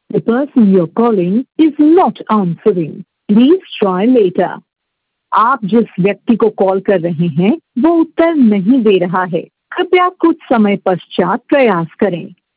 The person you're calling is not answering. Please try later. आप जिस व्यक्ति को कॉल कर रहे हैं वो उत्तर नहीं दे रहा है। कृपया कुछ समय पश्चात प्रयास करें।